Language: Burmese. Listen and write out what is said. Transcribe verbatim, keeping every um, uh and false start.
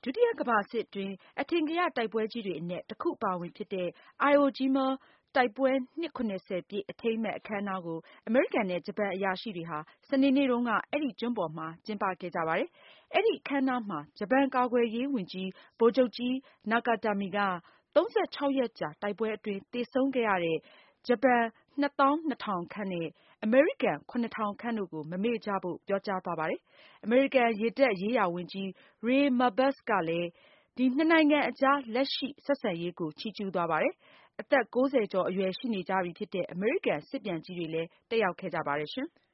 ဒုတိယကမ္ဘာစစ်အတွင်း အထင်ကရတိုက်ပွဲကြီးတွေအနက် တခုအပါအဝင်ဖြစ်တဲ့ Iwo Jima တိုက်ပွဲနှစ် ၇၀ ပြည့် အထိမ်းအမှတ်အခမ်းအနားကို အမေရိကန်နဲ့ ဂျပန်အရာရှိတွေဟာ စနေနေ့တုန်းက အဲဒီကျွန်းပေါ်မှာ ကျင်းပခဲ့ကြပါတယ်။ အဲဒီအခမ်းအနားမှာ ဂျပန်ကာကွယ်ရေးဝန်ကြီး ဗိုလ်ချုပ်ကြီး Nakatani က ၃၆ ရက်ကြာ တိုက်ပွဲအတွင်း သေဆုံးခဲ့ရတဲ့ ဂျပန် နှစ်သောင်းနှစ်ထောင်ခန့်နဲ့ အမေရိကန် ခုနှစ်ထောင်ခန့်တို့ကို မမေ့ကြဖို့ ပြောကြားသွားပါတယ်။ အမေရိကန် ရေတပ်ရေးရာဝန်ကြီး Ray Mabus ကလည်း နှစ်နိုင်ငံအကြား လက်ရှိဆက်ဆံရေးကို ချီးကျူးသွားပါတယ်။ အသက် ကိုးဆယ်ကျော်အရွယ်ရှိနေကြပြီဖြစ်တဲ့ အမေရိကန်စစ်ပြန်ကြီးတွေလည်း တက်ရောက်ခဲ့ကြပါတယ်။